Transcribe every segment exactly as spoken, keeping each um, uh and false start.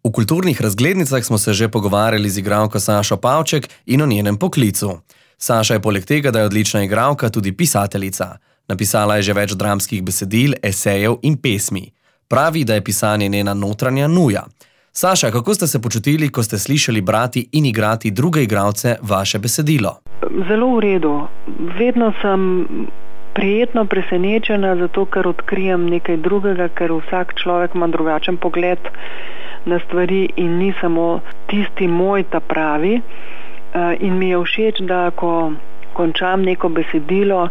V kulturnih razglednicah smo se že pogovarjali z igralko Sašo Pavček in o njenem poklicu. Saša je poleg tega, da je odlična igralka, tudi pisateljica. Napisala je že več dramskih besedil, esejev in pesmi. Pravi, da je pisanje njena notranja nuja. Saša, kako ste se počutili, ko ste slišali brati in igrati druge igralce vaše besedilo? Zelo v redu. Vedno sem prijetno presenečena, zato ker odkrijem nekaj drugega, ker vsak človek ima drugačen pogled na stvari in ni samo tisti moj ta pravi. In mi je všeč, da ko končam neko besedilo,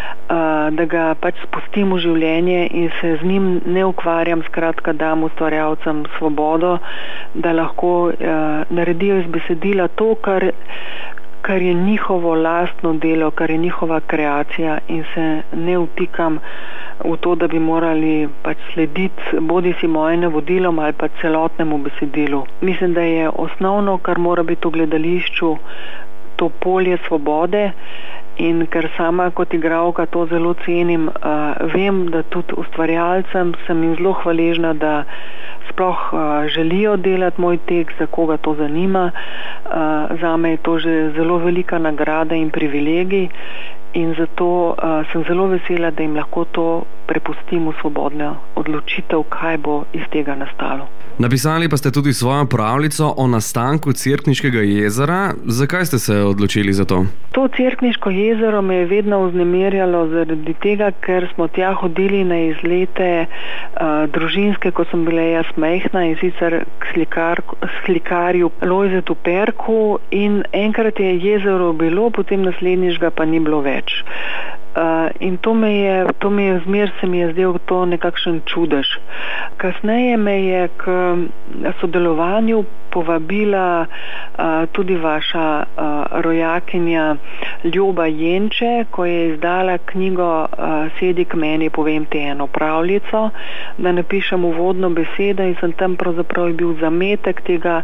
da ga pač spustim v življenje in se z njim ne ukvarjam, skratka dam ustvarjalcem svobodo, da lahko naredijo iz besedila to, kar kar je njihovo lastno delo, kar je njihova kreacija in se ne vtikam v to, da bi morali pač slediti bodi si mojim navodilom ali pa celotnemu besedilu. Mislim, da je osnovno, kar mora biti v gledališču, to polje svobode in ker sama kot igralka to zelo cenim, uh, vem, da tudi ustvarjalcem sem jim zelo hvaležna, da sploh uh, želijo delati moj tekst, za koga to zanima. Uh, zame je to že zelo velika nagrada in privilegij in zato uh, sem zelo vesela, da jim lahko to prepustim v svobodno odločitev, kaj bo iz tega nastalo. Napisali pa ste tudi svojo pravljico o nastanku Cerkniškega jezera. Zakaj ste se odločili za to? To Cerkniško jezero me je vedno vznemirjalo zaradi tega, ker smo tja hodili na izlete uh, družinske, ko sem bila jaz majhna in sicer k slikar, slikarju Lojzetu Perku in enkrat je jezero bilo, potem naslednjišga pa ni bilo več. Uh, in to me je, to me je zmer se mi je zdel to nekakšen čudež. Kasneje me je k sodelovanju povabila uh, tudi vaša uh, rojakinja Ljuba Jenče, ko je izdala knjigo uh, Sedi k meni, povem ti eno pravljico, da napišem uvodno besedo in sem tam pravzaprav bil zametek tega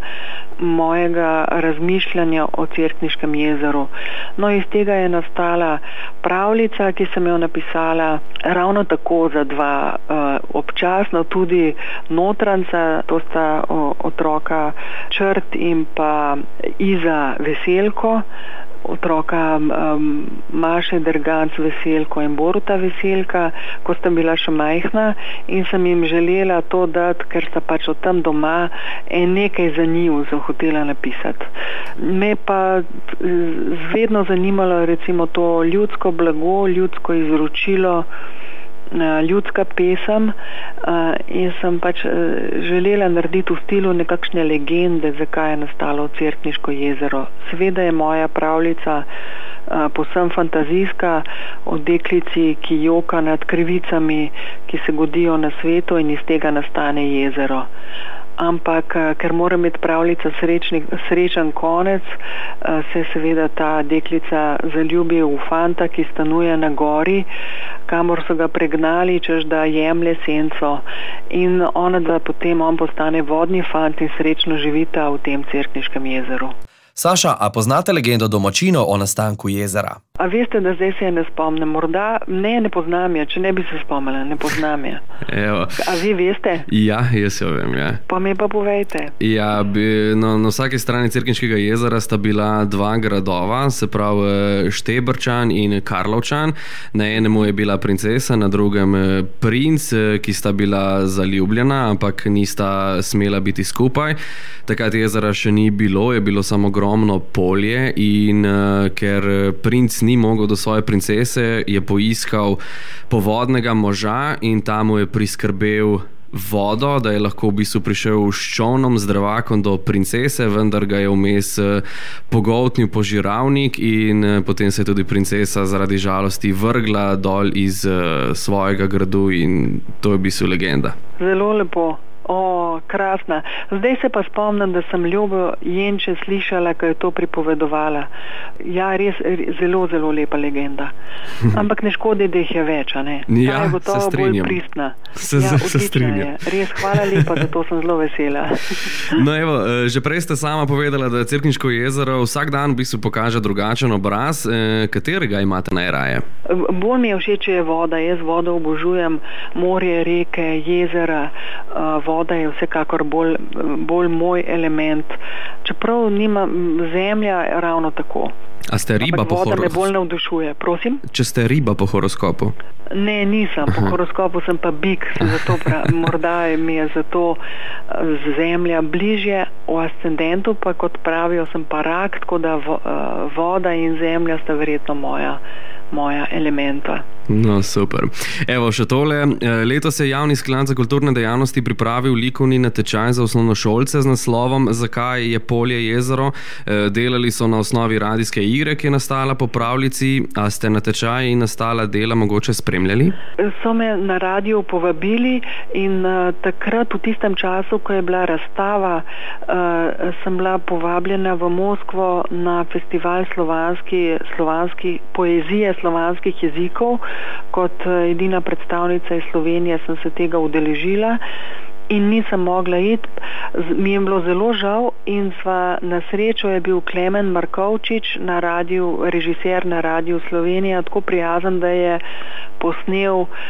mojega razmišljanja o Cerkniškem jezeru. No, iz tega je nastala pravljica, ki sem jo napisala ravno tako za dva uh, občasno tudi notranca, to sta uh, otroka Črt in pa Iza Veselko, otroka um, Maše Derganc Veselko in Boruta Veselka, ko sta bila še majhna in sem jim želela to dati, ker sta pač od tam doma in nekaj za njiju sem hotela napisati. Me pa vedno zanimalo recimo to ljudsko blago, ljudsko izročilo, ljudska pesem in sem pač želela narediti v stilu nekakšne legende, zakaj je nastalo Cerkniško jezero. Seveda je moja pravljica povsem fantazijska o deklici, ki joka nad krivicami, ki se godijo na svetu in iz tega nastane jezero. Ampak, ker mora imeti pravljica srečni, srečen konec, se seveda ta deklica zaljubi v fanta, ki stanuje na gori, kamor so ga pregnali, češ da jemlje senco in ona da potem on postane vodni fant in srečno živita v tem Cerkniškem jezeru. Saša, a poznate legendo domačinov o nastanku jezera? A veste, da zdaj se je ne spomnim? Morda ne, ne poznam je, če ne bi se spomnila, ne poznam je. Evo. A vi veste? Ja, jaz jo vem, ja. Pa me pa povejte. Ja, bi, no, na vsaki strani Cerkniškega jezera sta bila dva gradova, se pravi Štebrčan in Karlovčan. Na enemu je bila princesa, na drugem princ, ki sta bila zaljubljena, ampak nista smela biti skupaj. Takrat jezera še ni bilo, je bilo samo ogromno polje in uh, ker princ ni mogel do svoje princese, je poiskal povodnega moža in ta mu je priskrbel vodo, da je lahko v bistvu prišel s čolnom, z drvakom do princese, vendar ga je vmes pogoltnil požiravnik in potem se je tudi princesa zaradi žalosti vrgla dol iz uh, svojega gradu in to je v bistvu legenda. Zelo lepo. O, krasna. Zdaj se pa spomnim, da sem Ljubo Jenče slišala, ko je to pripovedovala. Ja, res, res zelo, zelo lepa legenda. Ampak ne škodi, da jih je več, a ne? Ja, ta je gotovo bolj pristna. Se, ja, se strinjam. Res, hvala lepa, da to sem zelo vesela. No evo, že prej ste sama povedala, da Cerkniško jezero vsak dan v bistvu pokaže drugačen obraz. Katerega imate najraje? Bolj mi je všeč, če je voda. Jaz vodo obožujem, morje, reke, jezera, voda. voda je vsekakor bolj, bolj moj element. Čeprav nima zemlja ravno tako. A ste riba po horoskopu? Voda me bolj navdušuje, prosim. Če ste riba po horoskopu? Ne, nisem. Po Aha. horoskopu sem pa bik. Zato pra, morda mi je zato zemlja bližje, v ascendentu pa kot pravijo sem pa rak, tako da voda in zemlja sta verjetno moja, moja elementa. No, super. Evo, še tole. Letos je Javni sklad za kulturne dejavnosti pripravil likovni natečaj za osnovnošolce z naslovom Zakaj je polje jezero. Delali so na osnovi radijske igre, ki je nastala po pravljici. A ste natečaj in nastala dela mogoče spremljali? So me na radiju povabili in uh, takrat v tistem času, ko je bila razstava, uh, sem bila povabljena v Moskvo na festival slovanski, slovanski poezije slovanskih jezikov. Kot edina predstavnica iz Slovenije sem se tega udeležila in nisem mogla iti. Mi je bilo zelo žal in sva na srečo je bil Klemen Markovčič, na radiju, režiser na radiju Slovenija, tako prijazen, da je posnel uh,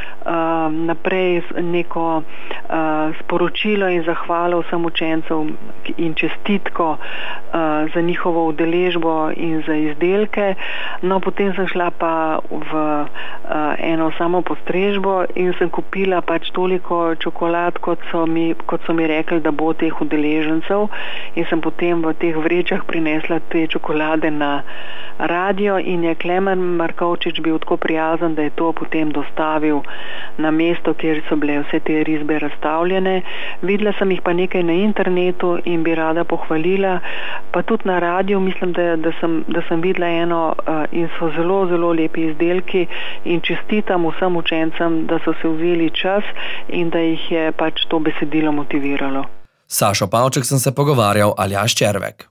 naprej neko uh, sporočilo in zahvalo vsem učencem in čestitko uh, za njihovo udeležbo in za izdelke. No, potem sem šla pa v uh, eno samo postrežbo in sem kupila pač toliko čokolad, kot so mi, kot so mi rekli, da bo teh udeležencev, in sem potem v teh vrečah prinesla te čokolade na radio in je Klemen Markovčič bil tako prijazen, da je to potem dostavil na mesto, kjer so bile vse te risbe razstavljene. Videla sem jih pa nekaj na internetu in bi rada pohvalila, pa tudi na radiju mislim, da, da, sem, da sem videla eno uh, in so zelo, zelo lepi izdelki in čestitam vsem učencem, da so se vzeli čas in da jih je pač to besedilo motiviralo. Sašo Pavček sem se pogovarjal Aljaž Červek.